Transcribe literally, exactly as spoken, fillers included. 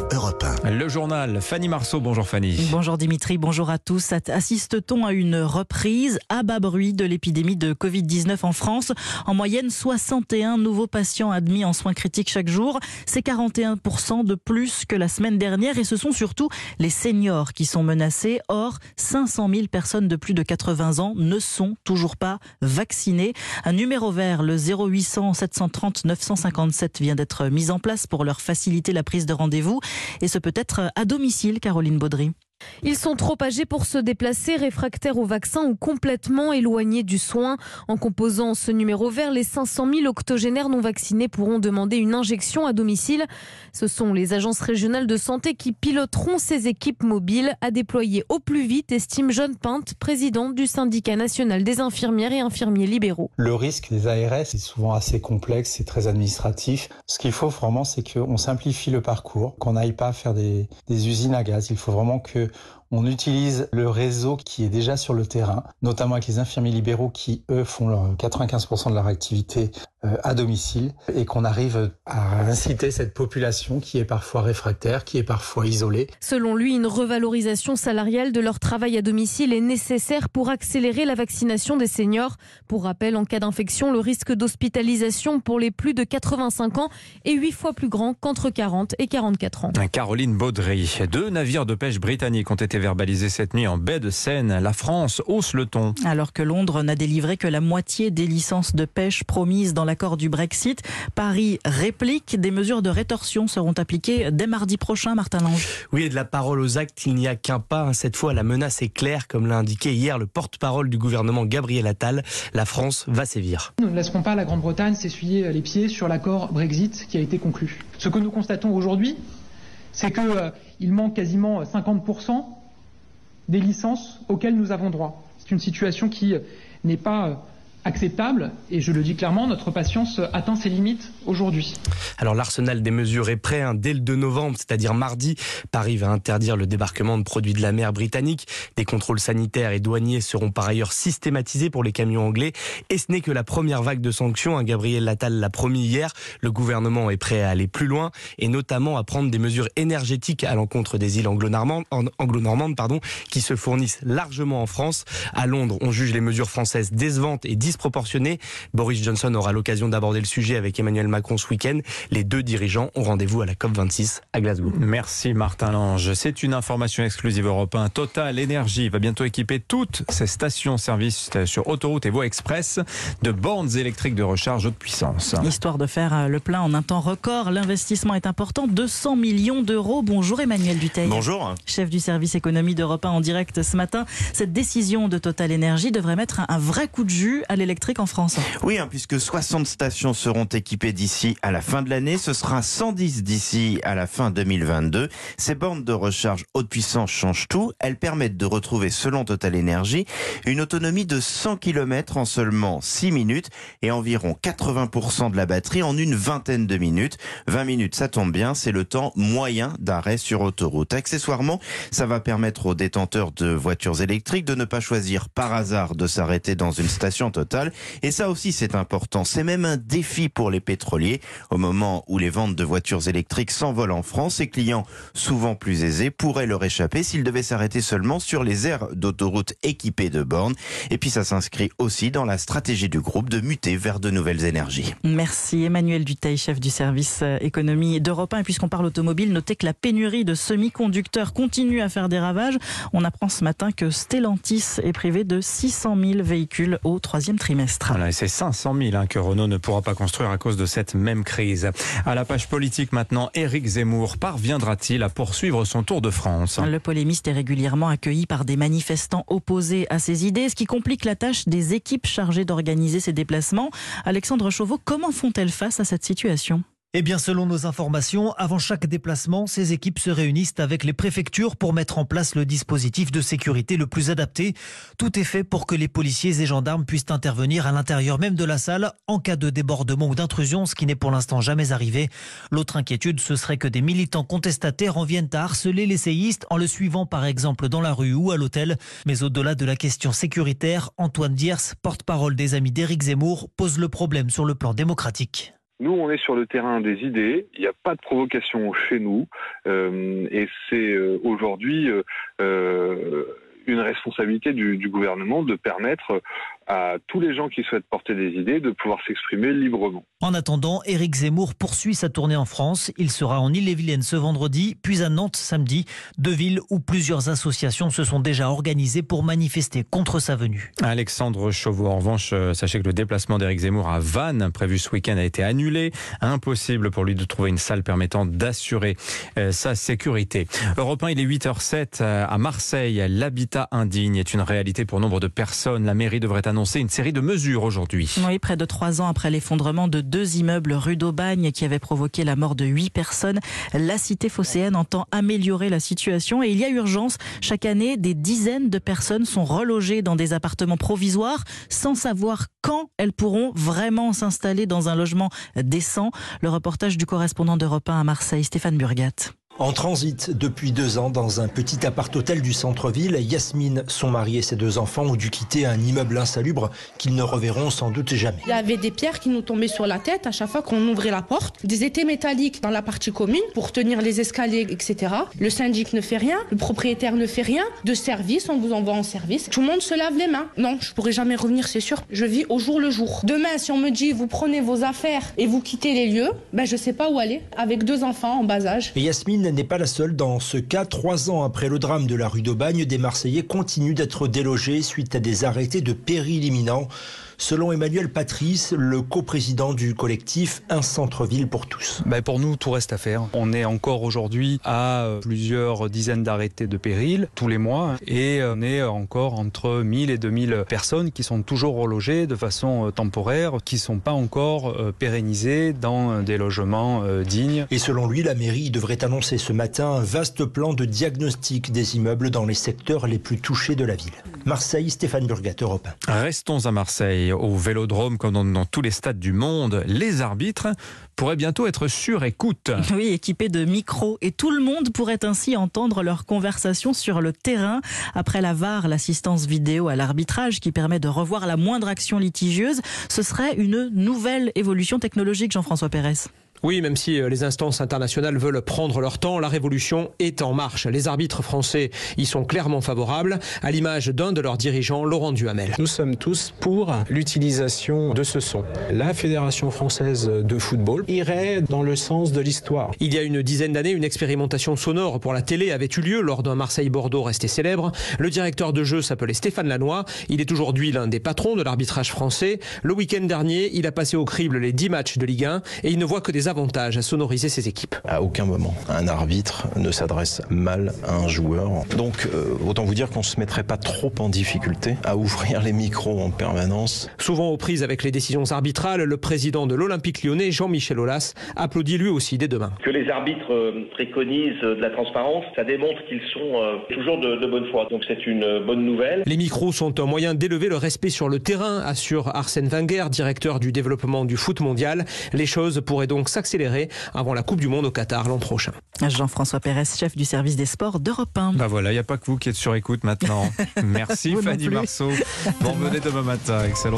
Europe un. Le journal, Fanny Marceau. Bonjour Fanny. Bonjour Dimitri, bonjour à tous. Assiste-t-on à une reprise à bas bruit de l'épidémie de covid dix-neuf en France? En moyenne, soixante et un nouveaux patients admis en soins critiques chaque jour. C'est quarante et un pour cent de plus que la semaine dernière et ce sont surtout les seniors qui sont menacés. Or, cinq cent mille personnes de plus de quatre-vingts ans ne sont toujours pas vaccinées. Un numéro vert, le zéro huit cents sept cent trente neuf cent cinquante-sept, vient d'être mis en place pour leur faciliter la prise de rendez-vous. Et ce peut être à domicile, Caroline Baudry. Ils sont trop âgés pour se déplacer, réfractaires au vaccin ou complètement éloignés du soin. En composant ce numéro vert, les cinq cent mille octogénaires non vaccinés pourront demander une injection à domicile. Ce sont les agences régionales de santé qui piloteront ces équipes mobiles à déployer au plus vite, estime John Pinte, président du syndicat national des infirmières et infirmiers libéraux. Le risque des A R S est souvent assez complexe, c'est très administratif. Ce qu'il faut vraiment, c'est qu'on simplifie le parcours, qu'on n'aille pas faire des, des usines à gaz. Il faut vraiment que on utilise le réseau qui est déjà sur le terrain, notamment avec les infirmiers libéraux qui, eux, font leur quatre-vingt-quinze pour cent de leur activité à domicile et qu'on arrive à inciter cette population qui est parfois réfractaire, qui est parfois isolée. Selon lui, une revalorisation salariale de leur travail à domicile est nécessaire pour accélérer la vaccination des seniors. Pour rappel, en cas d'infection, le risque d'hospitalisation pour les plus de quatre-vingt-cinq ans est huit fois plus grand qu'entre quarante et quarante-quatre ans. Caroline Baudry. Deux navires de pêche britanniques ont été verbalisés cette nuit en baie de Seine. La France hausse le ton. Alors que Londres n'a délivré que la moitié des licences de pêche promises dans l'accord du Brexit, Paris réplique. Des mesures de rétorsion seront appliquées dès mardi prochain, Martin Lange. Oui, et de la parole aux actes, il n'y a qu'un pas. Cette fois, la menace est claire, comme l'a indiqué hier le porte-parole du gouvernement Gabriel Attal. La France va sévir. Nous ne laisserons pas la Grande-Bretagne s'essuyer les pieds sur l'accord Brexit qui a été conclu. Ce que nous constatons aujourd'hui, c'est qu'il euh, manque quasiment cinquante pour cent des licences auxquelles nous avons droit. C'est une situation qui n'est pas acceptable et je le dis clairement, notre patience atteint ses limites aujourd'hui. Alors l'arsenal des mesures est prêt hein, dès le deux novembre, c'est-à-dire mardi. Paris va interdire le débarquement de produits de la mer britannique. Des contrôles sanitaires et douaniers seront par ailleurs systématisés pour les camions anglais. Et ce n'est que la première vague de sanctions. Hein, Gabriel Attal l'a promis hier. Le gouvernement est prêt à aller plus loin et notamment à prendre des mesures énergétiques à l'encontre des îles anglo-normandes, anglo-normandes pardon, qui se fournissent largement en France. À Londres, on juge les mesures françaises décevantes et disproportionnées. Boris Johnson aura l'occasion d'aborder le sujet avec Emmanuel Macron ce week-end. Les deux dirigeants ont rendez-vous à la COP vingt-six à Glasgow. Merci Martin Lange. C'est une information exclusive Europe un. Total Énergie va bientôt équiper toutes ses stations-service sur autoroute et voies express de bornes électriques de recharge haute puissance. Histoire de faire le plein en un temps record, l'investissement est important, deux cents millions d'euros. Bonjour Emmanuel Dutheil. Bonjour. Chef du service économie d'Europe un en direct ce matin. Cette décision de Total Énergie devrait mettre un vrai coup de jus à l'électrique en France. Oui, hein, puisque soixante stations seront équipées d'ici à la fin de l'année. Ce sera cent dix d'ici à la fin deux mille vingt-deux. Ces bornes de recharge haute puissance changent tout. Elles permettent de retrouver, selon Total Énergie, une autonomie de cent kilomètres en seulement six minutes et environ quatre-vingts pour cent de la batterie en une vingtaine de minutes. vingt minutes, ça tombe bien, c'est le temps moyen d'arrêt sur autoroute. Accessoirement, ça va permettre aux détenteurs de voitures électriques de ne pas choisir par hasard de s'arrêter dans une station Total. Et ça aussi, c'est important. C'est même un défi pour les pétroliers. Au moment où les ventes de voitures électriques s'envolent en France, ces clients, souvent plus aisés, pourraient leur échapper s'ils devaient s'arrêter seulement sur les aires d'autoroute équipées de bornes. Et puis ça s'inscrit aussi dans la stratégie du groupe de muter vers de nouvelles énergies. Merci Emmanuel Dutheil, chef du service économie d'Europe un. Et puisqu'on parle automobile, notez que la pénurie de semi-conducteurs continue à faire des ravages. On apprend ce matin que Stellantis est privé de six cent mille véhicules au troisième trimestre. Voilà, et c'est cinq cent mille hein, que Renault ne pourra pas construire à cause de cette même crise. À la page politique maintenant, Éric Zemmour parviendra-t-il à poursuivre son tour de France? Le polémiste est régulièrement accueilli par des manifestants opposés à ses idées, ce qui complique la tâche des équipes chargées d'organiser ses déplacements. Alexandre Chauveau, comment font-elles face à cette situation ? Eh bien, selon nos informations, avant chaque déplacement, ces équipes se réunissent avec les préfectures pour mettre en place le dispositif de sécurité le plus adapté. Tout est fait pour que les policiers et gendarmes puissent intervenir à l'intérieur même de la salle en cas de débordement ou d'intrusion, ce qui n'est pour l'instant jamais arrivé. L'autre inquiétude, ce serait que des militants contestataires en viennent à harceler l'essayiste en le suivant par exemple dans la rue ou à l'hôtel. Mais au-delà de la question sécuritaire, Antoine Diers, porte-parole des amis d'Éric Zemmour, pose le problème sur le plan démocratique. Nous, on est sur le terrain des idées, il n'y a pas de provocation chez nous, euh, et c'est euh, aujourd'hui euh, une responsabilité du, du gouvernement de permettre à tous les gens qui souhaitent porter des idées de pouvoir s'exprimer librement. En attendant, Éric Zemmour poursuit sa tournée en France. Il sera en Ille-et-Vilaine ce vendredi, puis à Nantes samedi, deux villes où plusieurs associations se sont déjà organisées pour manifester contre sa venue. Alexandre Chauveau, en revanche, sachez que le déplacement d'Éric Zemmour à Vannes, prévu ce week-end, a été annulé. Impossible pour lui de trouver une salle permettant d'assurer euh, sa sécurité. Europe un, il est huit heures zéro sept à Marseille. L'habitat indigne est une réalité pour nombre de personnes. La mairie devrait annoncer une série de mesures aujourd'hui. Oui, près de trois ans après l'effondrement de deux immeubles rue d'Aubagne qui avaient provoqué la mort de huit personnes, la cité phocéenne entend améliorer la situation et il y a urgence. Chaque année, des dizaines de personnes sont relogées dans des appartements provisoires sans savoir quand elles pourront vraiment s'installer dans un logement décent. Le reportage du correspondant d'Europe un à Marseille, Stéphane Burgat. En transit depuis deux ans dans un petit appart-hôtel du centre-ville, Yasmine, son mari et ses deux enfants ont dû quitter un immeuble insalubre qu'ils ne reverront sans doute jamais. Il y avait des pierres qui nous tombaient sur la tête à chaque fois qu'on ouvrait la porte, des étais métalliques dans la partie commune pour tenir les escaliers, et cetera. Le syndic ne fait rien, le propriétaire ne fait rien. De service, on vous envoie en service. Tout le monde se lave les mains. Non, je pourrai jamais revenir, c'est sûr. Je vis au jour le jour. Demain, si on me dit vous prenez vos affaires et vous quittez les lieux, ben je sais pas où aller avec deux enfants en bas âge. Et Yasmine n'est pas la seule dans ce cas. Trois ans après le drame de la rue d'Aubagne, des Marseillais continuent d'être délogés suite à des arrêtés de péril imminent. Selon Emmanuel Patrice, le coprésident du collectif Un centre-ville pour tous. Ben pour nous, tout reste à faire. On est encore aujourd'hui à plusieurs dizaines d'arrêtés de péril tous les mois et on est encore entre mille et deux mille personnes qui sont toujours relogées de façon temporaire, qui ne sont pas encore pérennisées dans des logements dignes. Et selon lui, la mairie devrait annoncer ce matin un vaste plan de diagnostic des immeubles dans les secteurs les plus touchés de la ville. Marseille, Stéphane Burgat, Europe un. Restons à Marseille. Au Vélodrome, comme dans, dans tous les stades du monde, les arbitres pourraient bientôt être sur écoute. Oui, équipés de micros. Et tout le monde pourrait ainsi entendre leurs conversations sur le terrain. Après la V A R, l'assistance vidéo à l'arbitrage qui permet de revoir la moindre action litigieuse, ce serait une nouvelle évolution technologique, Jean-François Pérez. Oui, même si les instances internationales veulent prendre leur temps, la révolution est en marche. Les arbitres français y sont clairement favorables, à l'image d'un de leurs dirigeants, Laurent Duhamel. Nous sommes tous pour l'utilisation de ce son. La Fédération française de football irait dans le sens de l'histoire. Il y a une dizaine d'années, une expérimentation sonore pour la télé avait eu lieu lors d'un Marseille-Bordeaux resté célèbre. Le directeur de jeu s'appelait Stéphane Lannoy. Il est aujourd'hui l'un des patrons de l'arbitrage français. Le week-end dernier, il a passé au crible les dix matchs de Ligue un et il ne voit que des avantages à sonoriser ses équipes. À aucun moment, un arbitre ne s'adresse mal à un joueur. Donc, euh, autant vous dire qu'on ne se mettrait pas trop en difficulté à ouvrir les micros en permanence. Souvent aux prises avec les décisions arbitrales, le président de l'Olympique lyonnais, Jean-Michel Aulas, applaudit lui aussi dès demain. Que les arbitres préconisent de la transparence, ça démontre qu'ils sont toujours de, de bonne foi. Donc c'est une bonne nouvelle. Les micros sont un moyen d'élever le respect sur le terrain, assure Arsène Wenger, directeur du développement du foot mondial. Les choses pourraient donc s'accélérer avant la Coupe du Monde au Qatar l'an prochain. Jean-François Pérez, chef du service des sports d'Europe un. Bah voilà, il n'y a pas que vous qui êtes sur écoute maintenant. Merci Fanny Marceau. Bon, venez demain matin. Excellent.